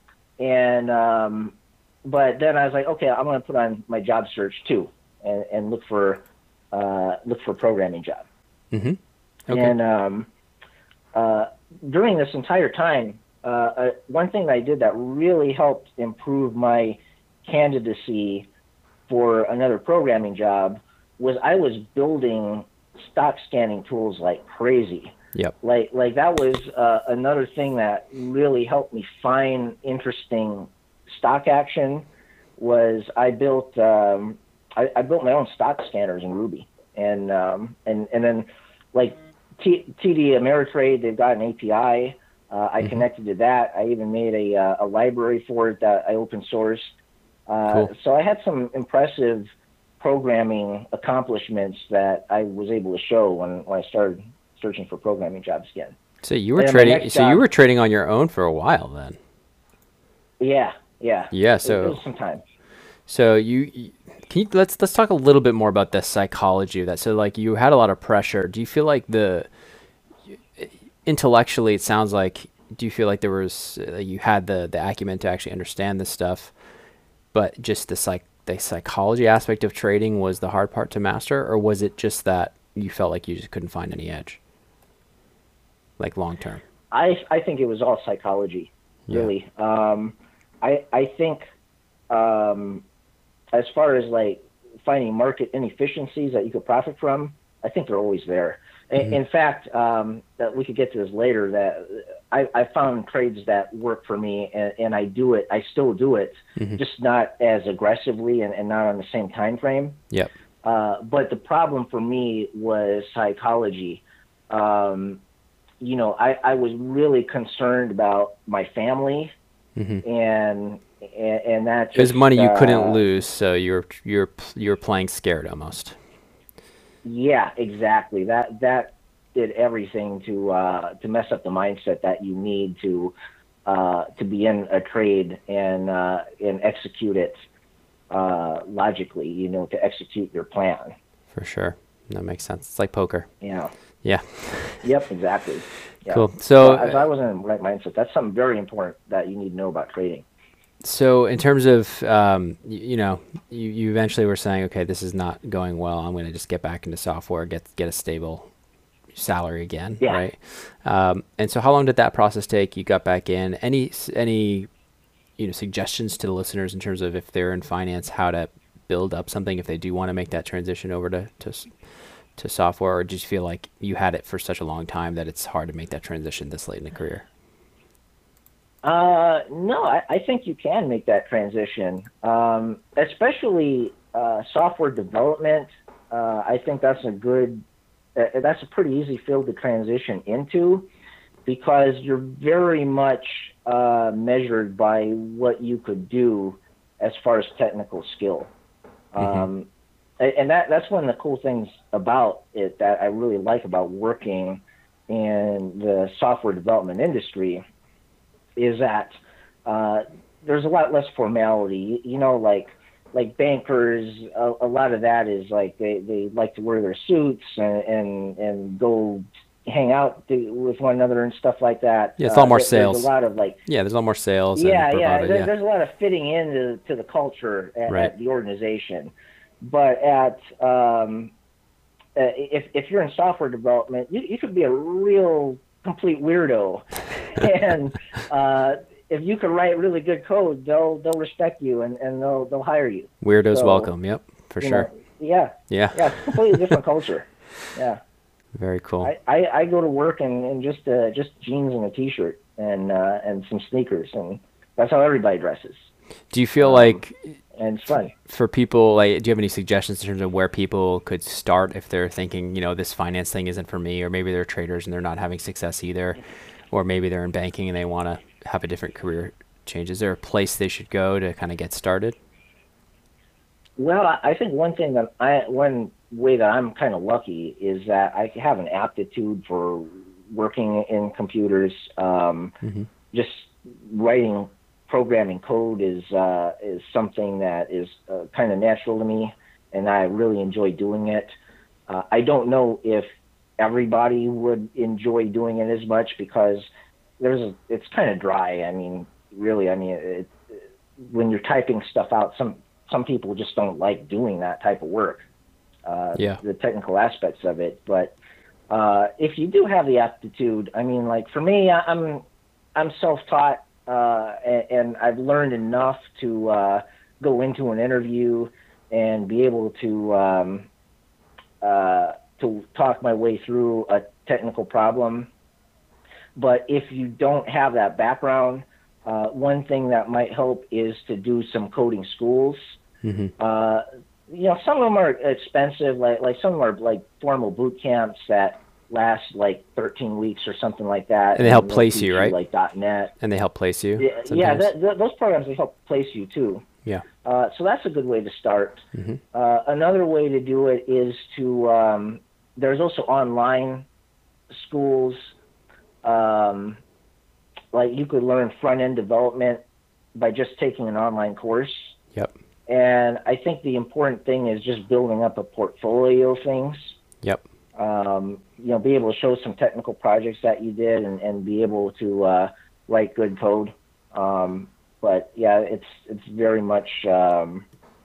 Speaker 2: and um, but then I was like, okay, I'm going to put on my job search too, and, and look for uh, look for a programming job.
Speaker 1: Mm-hmm. Okay.
Speaker 2: And um, uh, during this entire time, uh, uh, one thing that I did that really helped improve my candidacy for another programming job was I was building stock scanning tools like crazy.
Speaker 1: Yep.
Speaker 2: Like, like that was uh, another thing that really helped me find interesting stock action. Was I built um, I, I built my own stock scanners in Ruby, and um, and and then like T- TD Ameritrade, they've got an A P I. Uh, I
Speaker 1: Mhm.
Speaker 2: connected to that. I even made a uh, a library for it that I open sourced. Uh,
Speaker 1: Cool.
Speaker 2: So I had some impressive programming accomplishments that I was able to show when, when I started searching for programming jobs again.
Speaker 1: So you were
Speaker 2: And then my
Speaker 1: trading,
Speaker 2: next
Speaker 1: so you
Speaker 2: job-
Speaker 1: were trading on your own for a while then.
Speaker 2: Yeah, yeah.
Speaker 1: Yeah.
Speaker 2: It, it
Speaker 1: So,
Speaker 2: was some time.
Speaker 1: so you, you can you, let's, let's talk a little bit more about the psychology of that. So like you had a lot of pressure. Do you feel like the, intellectually, it sounds like, do you feel like there was, uh, you had the, the acumen to actually understand this stuff, but just the psych, the psychology aspect of trading was the hard part to master? Or was it just that you felt like you just couldn't find any edge? Like long term?
Speaker 2: I I think it was all psychology,
Speaker 1: Yeah.
Speaker 2: really. Um, I I think um, as far as like finding market inefficiencies that you could profit from, I think they're always there. In,
Speaker 1: Mhm.
Speaker 2: in fact, um, that we could get to this later. That I, I found trades that work for me, and, and I do it. I still do it,
Speaker 1: Mhm.
Speaker 2: just not as aggressively and, and not on the same time frame.
Speaker 1: Yep.
Speaker 2: Uh, but the problem for me was psychology. Um, you know, I, I was really concerned about my family,
Speaker 1: Mm-hmm.
Speaker 2: and and, and that
Speaker 1: It was
Speaker 2: just,
Speaker 1: money you couldn't
Speaker 2: uh,
Speaker 1: lose, so you're you're you're playing scared almost.
Speaker 2: Yeah, exactly. That that did everything to uh, to mess up the mindset that you need to uh, to be in a trade and uh, and execute it uh, logically. You know, to execute your plan.
Speaker 1: For sure. That makes sense. It's like poker.
Speaker 2: Yeah.
Speaker 1: Yeah.
Speaker 2: Yep. Exactly. Yeah.
Speaker 1: Cool.
Speaker 2: So
Speaker 1: So,
Speaker 2: as
Speaker 1: uh,
Speaker 2: I was in the right mindset, that's something very important that you need to know about trading.
Speaker 1: so in terms of, um, you, you know, you, you eventually were saying, okay, this is not going well. I'm going to just get back into software, get get a stable salary again,
Speaker 2: Yeah.
Speaker 1: right? Um, and so, how long did that process take? You got back in. Any s- any you know suggestions to the listeners in terms of if they're in finance, how to build up something if they do want to make that transition over to to s- to software, or just feel like you had it for such a long time that it's hard to make that transition this late in the career?
Speaker 2: Uh, no, I, I think you can make that transition, um, especially uh, software development. Uh, I think that's a good, uh, that's a pretty easy field to transition into because you're very much uh, measured by what you could do as far as technical skill.
Speaker 1: Mm-hmm.
Speaker 2: Um, and that that's one of the cool things about it that I really like about working in the software development industry is that uh, there's a lot less formality. You, you know, like like bankers, a, a lot of that is like they, they like to wear their suits and and, and go hang out to, with one another and stuff like that.
Speaker 1: Yeah, it's a lot
Speaker 2: Uh,
Speaker 1: more
Speaker 2: there, there's a
Speaker 1: sales.
Speaker 2: lot of like
Speaker 1: Yeah, there's a lot more sales and
Speaker 2: yeah, yeah.
Speaker 1: bravado.
Speaker 2: There,
Speaker 1: Yeah,
Speaker 2: there's a lot of fitting into to the culture at,
Speaker 1: right.
Speaker 2: at the organization, but at um, uh, if if you're in software development, you, you could be a real complete weirdo, and uh, if you can write really good code, they'll they'll respect you and, and they'll they'll hire you.
Speaker 1: Weirdos
Speaker 2: So
Speaker 1: welcome. Yep, for
Speaker 2: you
Speaker 1: sure.
Speaker 2: know, yeah,
Speaker 1: Yeah,
Speaker 2: yeah, it's a completely different culture. Yeah,
Speaker 1: very cool.
Speaker 2: I, I, I go to work in, in just uh, just jeans and a t-shirt and uh, and some sneakers, and that's how everybody dresses.
Speaker 1: Do you feel
Speaker 2: Um,
Speaker 1: like
Speaker 2: and it's fun.
Speaker 1: for people, like, do you have any suggestions in terms of where people could start if they're thinking, you know, this finance thing isn't for me, or maybe they're traders and they're not having success either, or maybe they're in banking and they want to have a different career change? Is there a place they should go to kind of get started?
Speaker 2: Well, I I think one thing that I one way that I'm kind of lucky is that I have an aptitude for working in computers. Um,
Speaker 1: Mm-hmm.
Speaker 2: just writing programming code is uh, is something that is uh, kind of natural to me, and I really enjoy doing it. Uh, I don't know if everybody would enjoy doing it as much because there's a, it's kind of dry. I mean, really, I mean, it, when you're typing stuff out, some some people just don't like doing that type of work, uh,
Speaker 1: Yeah.
Speaker 2: the technical aspects of it. But uh, if you do have the aptitude, I mean, like for me, I- I'm I'm self-taught, uh, and, and I've learned enough to uh, go into an interview and be able to um, uh, to talk my way through a technical problem. But if you don't have that background, uh, one thing that might help is to do some coding schools.
Speaker 1: Mm-hmm.
Speaker 2: Uh, you know, some of them are expensive, like like some of them are like formal boot camps that last like thirteen weeks or something like that,
Speaker 1: And they help
Speaker 2: and they'll
Speaker 1: place
Speaker 2: teach
Speaker 1: you,
Speaker 2: you
Speaker 1: right?
Speaker 2: like .NET.
Speaker 1: And they help place you
Speaker 2: Yeah, yeah,
Speaker 1: sometimes.
Speaker 2: that, that, those programs will help place you too.
Speaker 1: Yeah.
Speaker 2: Uh, so that's a good way to start.
Speaker 1: Mm-hmm.
Speaker 2: Uh, another way to do it is to um, there's also online schools. Um, like you could learn front end development by just taking an online course.
Speaker 1: Yep.
Speaker 2: And I think the important thing is just building up a portfolio of things.
Speaker 1: Yep.
Speaker 2: Um, you know, be able to show some technical projects that you did and, and be able to uh, write good code. Um, but yeah, it's it's very much um,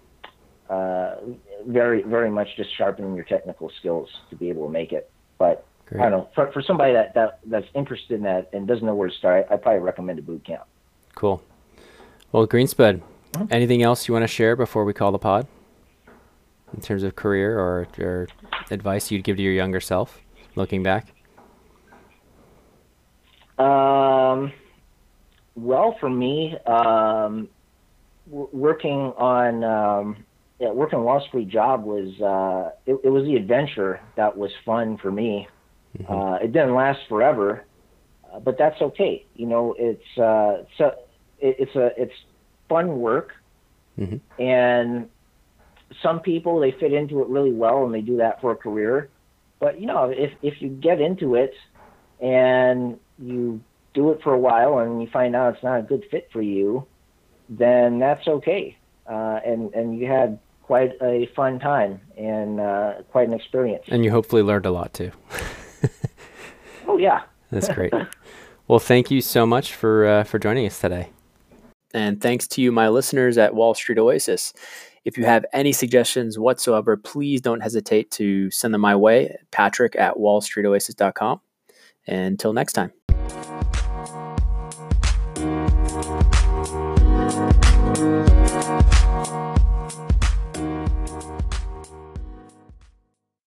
Speaker 2: uh, very very much just sharpening your technical skills to be able to make it. But
Speaker 1: Great.
Speaker 2: I don't know, for, for somebody that, that that's interested in that and doesn't know where to start, I, I probably recommend a boot camp.
Speaker 1: Cool. Well, Greenspud,
Speaker 2: Mhm.
Speaker 1: anything else you want to share before we call the pod in terms of career or, or advice you'd give to your younger self looking back?
Speaker 2: Um, well, for me, um, w- working on um, yeah, working a Wall Street job was uh, it, it was the adventure that was fun for me.
Speaker 1: Mm-hmm.
Speaker 2: Uh, it didn't last forever, uh, but that's okay. You know, it's uh, so it, it's a it's fun work,
Speaker 1: Mm-hmm.
Speaker 2: and some people, they fit into it really well and they do that for a career. But, you know, if, if you get into it and you do it for a while and you find out it's not a good fit for you, then that's okay. Uh, and, and you had quite a fun time and uh, quite an experience.
Speaker 1: And you hopefully learned a lot too.
Speaker 2: Oh, yeah.
Speaker 1: That's great. Well, thank you so much for uh, for joining us today. And thanks to you, my listeners at Wall Street Oasis. If you have any suggestions whatsoever, please don't hesitate to send them my way, Patrick at wall street oasis dot com. And until next time. Thank you.